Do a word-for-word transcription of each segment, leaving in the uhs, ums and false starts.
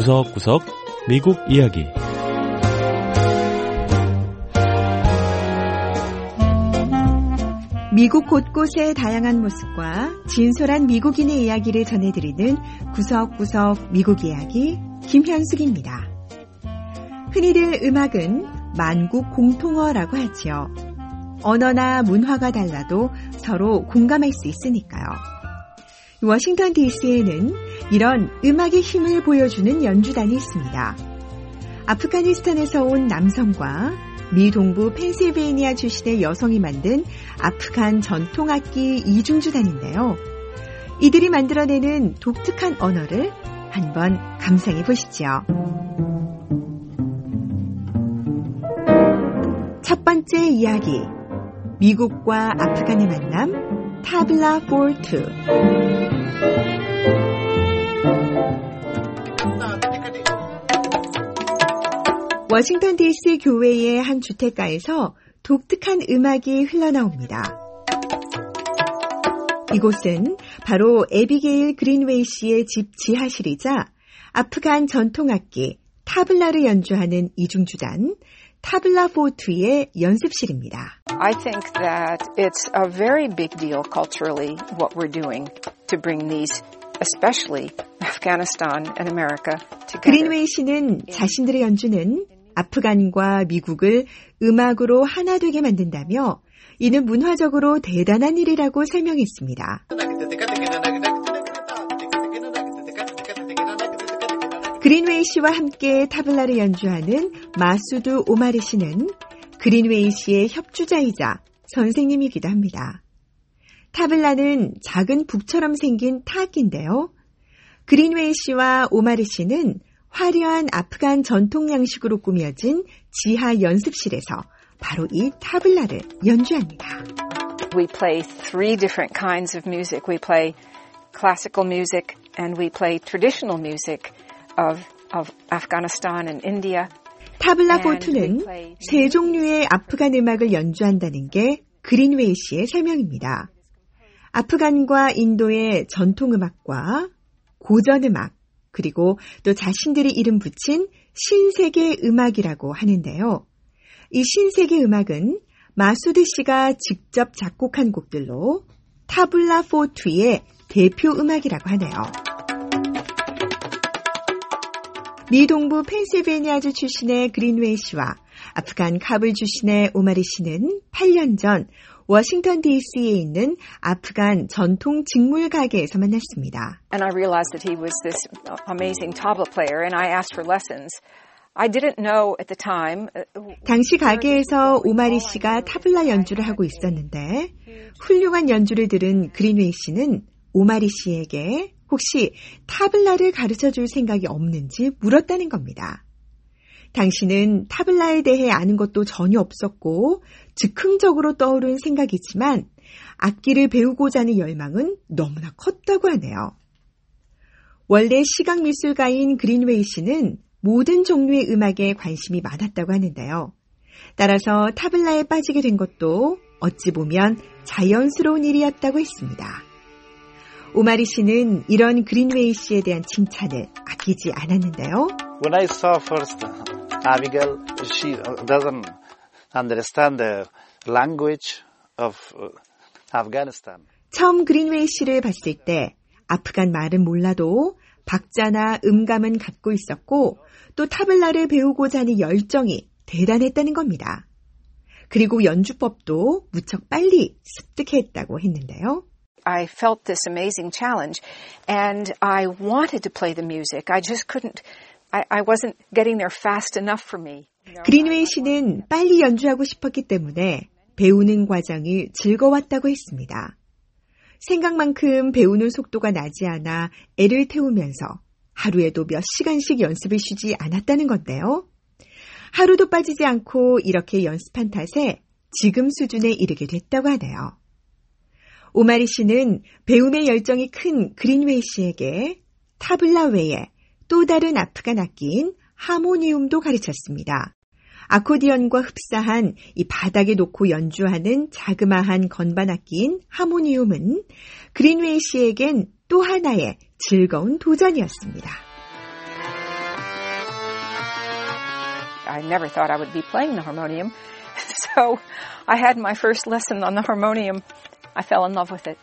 구석구석 미국 이야기. 미국 곳곳의 다양한 모습과 진솔한 미국인의 이야기를 전해드리는 구석구석 미국 이야기 김현숙입니다. 흔히들 음악은 만국 공통어라고 하지요. 언어나 문화가 달라도 서로 공감할 수 있으니까요. 워싱턴 디씨에는 이런 음악의 힘을 보여주는 연주단이 있습니다. 아프가니스탄에서 온 남성과 미 동부 펜실베이니아 출신의 여성이 만든 아프간 전통악기 이중주단인데요. 이들이 만들어내는 독특한 언어를 한번 감상해 보시죠. 첫 번째 이야기, 미국과 아프간의 만남, 타블라 포르투. 워싱턴 디씨 교외의 한 주택가에서 독특한 음악이 흘러나옵니다. 이곳은 바로 에비게일 그린웨이 씨의 집 지하실이자 아프간 전통악기 타블라를 연주하는 이중주단 타블라 포르투의 연습실입니다. I think that it's a very big deal culturally what we're doing to bring these, especially Afghanistan and America together. 그린웨이 씨는 자신들의 연주는 아프간과 미국을 음악으로 하나 되게 만든다며 이는 문화적으로 대단한 일이라고 설명했습니다. 그린웨이 씨와 함께 타블라를 연주하는 마수드 오마리 씨는 그린웨이 씨의 협주자이자 선생님이기도 합니다. 타블라는 작은 북처럼 생긴 타악기인데요. 그린웨이 씨와 오마리 씨는 화려한 아프간 전통 양식으로 꾸며진 지하 연습실에서 바로 이 타블라를 연주합니다. We play three different kinds of music. We play classical music and we play traditional music of, of Afghanistan and India. 타블라 포르투는 세 종류의 아프간 음악을 연주한다는 게 그린웨이 씨의 설명입니다. 아프간과 인도의 전통 음악과 고전 음악, 그리고 또 자신들이 이름 붙인 신세계 음악이라고 하는데요. 이 신세계 음악은 마수드 씨가 직접 작곡한 곡들로 타블라 포르투의 대표 음악이라고 하네요. 미 동부 펜실베이니아주 출신의 그린웨이 씨와 아프간 카불 출신의 오마리 씨는 팔 년 전 워싱턴 디씨에 있는 아프간 전통 직물 가게에서 만났습니다. And I realized that he was this amazing tabla player and I asked for lessons. I didn't know at the time. 당시 가게에서 오마리 씨가 타블라 연주를 하고 있었는데 훌륭한 연주를 들은 그린웨이 씨는 오마리 씨에게 혹시 타블라를 가르쳐줄 생각이 없는지 물었다는 겁니다. 당신은 타블라에 대해 아는 것도 전혀 없었고 즉흥적으로 떠오른 생각이지만 악기를 배우고자 하는 열망은 너무나 컸다고 하네요. 원래 시각미술가인 그린웨이 씨는 모든 종류의 음악에 관심이 많았다고 하는데요. 따라서 타블라에 빠지게 된 것도 어찌 보면 자연스러운 일이었다고 했습니다. 오마리 씨는 이런 그린웨이 씨에 대한 칭찬을 아끼지 않았는데요. When I saw first Abigail, she doesn't understand the language of Afghanistan. 처음 그린웨이 씨를 봤을 때 아프간 말은 몰라도 박자나 음감은 갖고 있었고 또 타블라를 배우고자 하는 열정이 대단했다는 겁니다. 그리고 연주법도 무척 빨리 습득했다고 했는데요. I felt this amazing challenge and I wanted to play the music. I just couldn't, I, I wasn't getting there fast enough for me. 그린웨이 씨는 빨리 연주하고 싶었기 때문에 배우는 과정이 즐거웠다고 했습니다. 생각만큼 배우는 속도가 나지 않아 애를 태우면서 하루에도 몇 시간씩 연습을 쉬지 않았다는 건데요. 하루도 빠지지 않고 이렇게 연습한 탓에 지금 수준에 이르게 됐다고 하네요. 오마리 씨는 배움의 열정이 큰 그린웨이 씨에게 타블라 외에 또 다른 아프간 악기인 하모니움도 가르쳤습니다. 아코디언과 흡사한 이 바닥에 놓고 연주하는 자그마한 건반악기인 하모니움은 그린웨이 씨에겐 또 하나의 즐거운 도전이었습니다. I never thought I would be playing the harmonium. So I had my first lesson on the harmonium. I fell in love with it.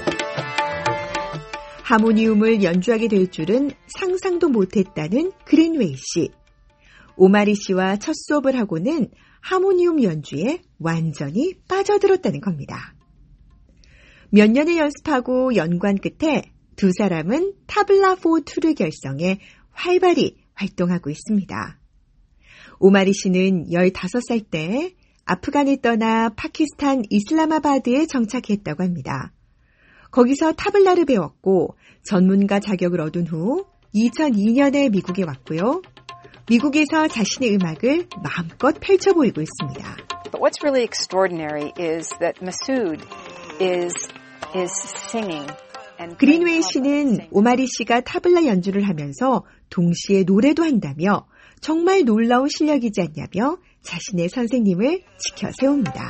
하모니움을 연주하게 될 줄은 상상도 못했다는 그린웨이 씨. 오마리 씨와 첫 수업을 하고는 하모니움 연주에 완전히 빠져들었다는 겁니다. 몇 년을 연습하고 연관 끝에 두 사람은 타블라 포이를 결성해 활발히 활동하고 있습니다. 오마리 씨는 열다섯 살 때 아프간을 떠나 파키스탄 이슬라마바드에 정착했다고 합니다. 거기서 타블라를 배웠고 전문가 자격을 얻은 후 이천이 년에 미국에 왔고요. 미국에서 자신의 음악을 마음껏 펼쳐 보이고 있습니다. But what's really extraordinary is that Masood is is singing. 그린웨이 씨는 오마리 씨가 타블라 연주를 하면서 동시에 노래도 한다며 정말 놀라운 실력이지 않냐며 자신의 선생님을 지켜 세웁니다.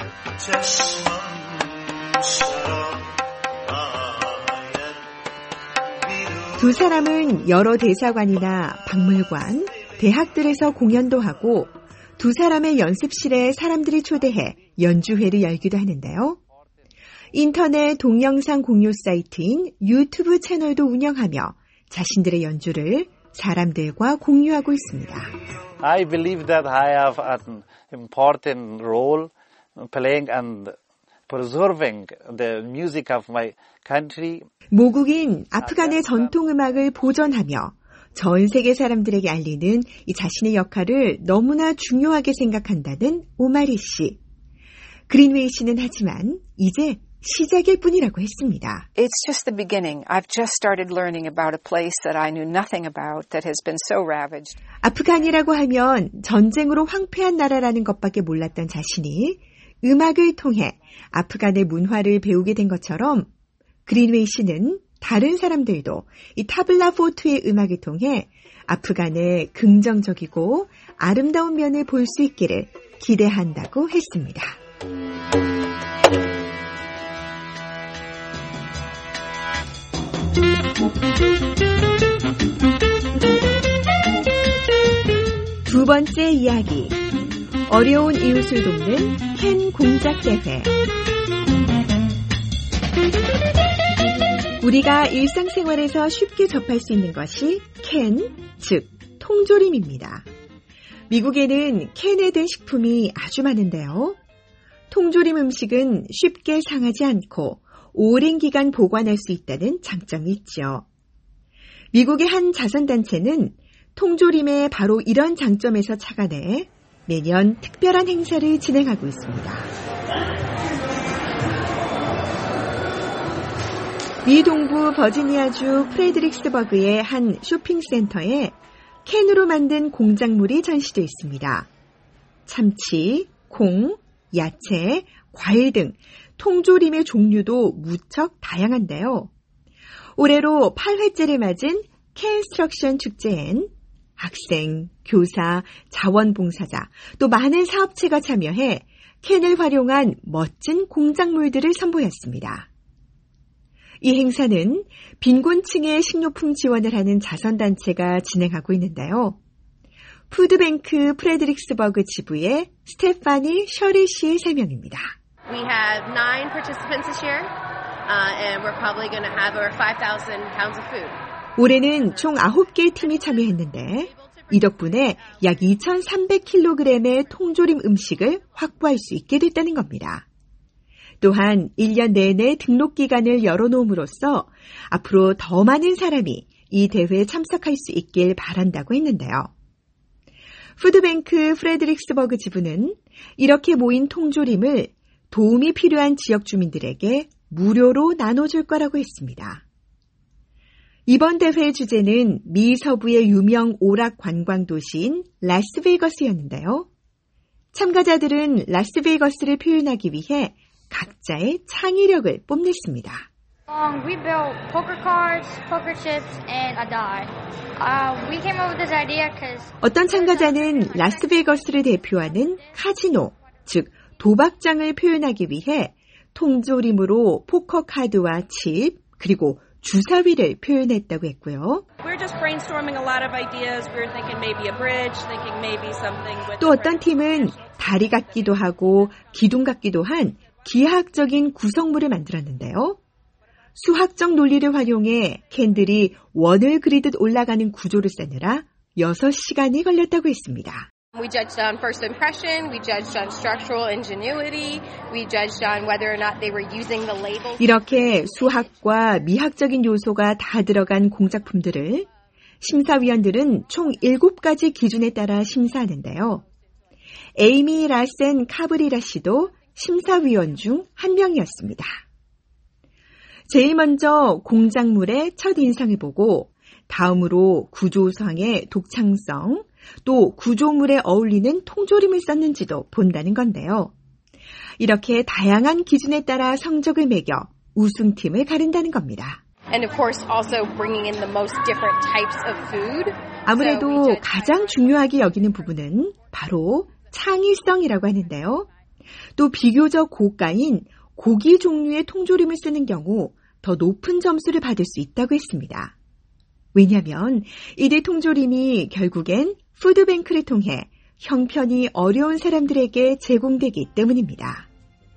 두 사람은 여러 대사관이나 박물관, 대학들에서 공연도 하고 두 사람의 연습실에 사람들을 초대해 연주회를 열기도 하는데요. 인터넷 동영상 공유 사이트인 유튜브 채널도 운영하며 자신들의 연주를 사람들과 공유하고 있습니다. I believe that I have an important role playing and preserving the music of my country. 모국인 아프간의 전통 음악을 보존하며 전 세계 사람들에게 알리는 이 자신의 역할을 너무나 중요하게 생각한다는 오마리 씨. 그린웨이 씨는 하지만 이제 시작일 뿐이라고 했습니다. It's just the beginning. I've just started learning about a place that I knew nothing about that has been so ravaged. 아프간이라고 하면 전쟁으로 황폐한 나라라는 것밖에 몰랐던 자신이 음악을 통해 아프간의 문화를 배우게 된 것처럼 그린웨이 씨는 다른 사람들도 이 타블라 포이의 음악을 통해 아프간의 긍정적이고 아름다운 면을 볼 수 있기를 기대한다고 했습니다. 두 번째 이야기. 어려운 이웃을 돕는 캔 공작 대회. 우리가 일상생활에서 쉽게 접할 수 있는 것이 캔, 즉 통조림입니다. 미국에는 캔에 든 식품이 아주 많은데요. 통조림 음식은 쉽게 상하지 않고 오랜 기간 보관할 수 있다는 장점이 있죠. 미국의 한 자선단체는 통조림의 바로 이런 장점에서 착안해 매년 특별한 행사를 진행하고 있습니다. 미 동부 버지니아주 프레드릭스버그의 한 쇼핑센터에 캔으로 만든 공작물이 전시되어 있습니다. 참치, 콩, 야채, 과일 등 통조림의 종류도 무척 다양한데요. 올해로 팔 회째를 맞은 캔스트럭션 축제엔 학생, 교사, 자원봉사자, 또 많은 사업체가 참여해 캔을 활용한 멋진 공작물들을 선보였습니다. 이 행사는 빈곤층의 식료품 지원을 하는 자선단체가 진행하고 있는데요. 푸드뱅크 프레드릭스버그 지부의 스테파니 셔리 씨의 설명입니다. We have nine participants this year, uh, and we're probably going to have over five thousand pounds of food. 올해는 총 아홉 개의 팀이 참여했는데 이 덕분에 약 이천삼백 킬로그램의 통조림 음식을 확보할 수 있게 됐다는 겁니다. 또한 일 년 내내 등록 기간을 열어놓음으로써 앞으로 더 많은 사람이 이 대회에 참석할 수 있길 바란다고 했는데요. 푸드뱅크 프레드릭스버그 지부는 이렇게 모인 통조림을 도움이 필요한 지역 주민들에게 무료로 나눠줄 거라고 했습니다. 이번 대회의 주제는 미 서부의 유명 오락 관광 도시인 라스베이거스였는데요. 참가자들은 라스베이거스를 표현하기 위해 각자의 창의력을 뽐냈습니다. Um, we built poker cards, poker chips, and a die. Uh, we came up with this idea because 어떤 참가자는 라스베이거스를 대표하는 카지노, 즉 도박장을 표현하기 위해 통조림으로 포커 카드와 칩, 그리고 주사위를 표현했다고 했고요. We're just brainstorming a lot of ideas. We're thinking maybe a bridge, thinking maybe something with 또 어떤 팀은 다리 같기도 하고 기둥 같기도 한 기하학적인 구성물을 만들었는데요. 수학적 논리를 활용해 캔들이 원을 그리듯 올라가는 구조를 짜느라 여섯 시간이 걸렸다고 했습니다. We judged on first impression, we judged on structural ingenuity, we judged on whether or not they were using the labels. 이렇게 수학과 미학적인 요소가 다 들어간 공작품들을 심사위원들은 총 일곱 가지 기준에 따라 심사하는데요. 에이미 라센 카브리라 씨도 심사위원 중 한 명이었습니다. 제일 먼저 공작물의 첫 인상을 보고 다음으로 구조상의 독창성, 또 구조물에 어울리는 통조림을 썼는지도 본다는 건데요. 이렇게 다양한 기준에 따라 성적을 매겨 우승팀을 가른다는 겁니다. And of course also bringing in the most different types of food. 아무래도 가장 중요하게 여기는 부분은 바로 창의성이라고 하는데요. 또 비교적 고가인 고기 종류의 통조림을 쓰는 경우 더 높은 점수를 받을 수 있다고 했습니다. 왜냐하면 이들 통조림이 결국엔 푸드뱅크를 통해 형편이 어려운 사람들에게 제공되기 때문입니다.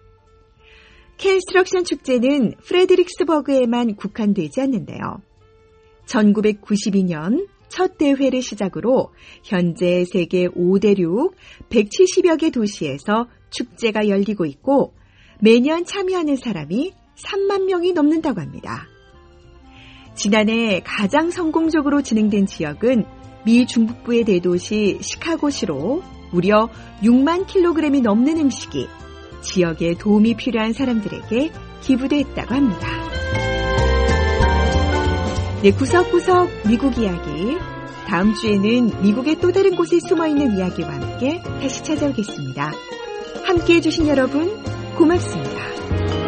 캔스트럭션 축제는 프레드릭스버그에만 국한되지 않는데요. 천구백구십이 년 첫 대회를 시작으로 현재 세계 오 대륙 백칠십여 개 도시에서 축제가 열리고 있고 매년 참여하는 사람이 삼만 명이 넘는다고 합니다. 지난해 가장 성공적으로 진행된 지역은 미 중북부의 대도시 시카고시로 무려 육만 킬로그램이 넘는 음식이 지역에 도움이 필요한 사람들에게 기부됐다고 합니다. 네, 구석구석 미국 이야기. 다음 주에는 미국의 또 다른 곳에 숨어있는 이야기와 함께 다시 찾아오겠습니다. 함께해 주신 여러분 고맙습니다.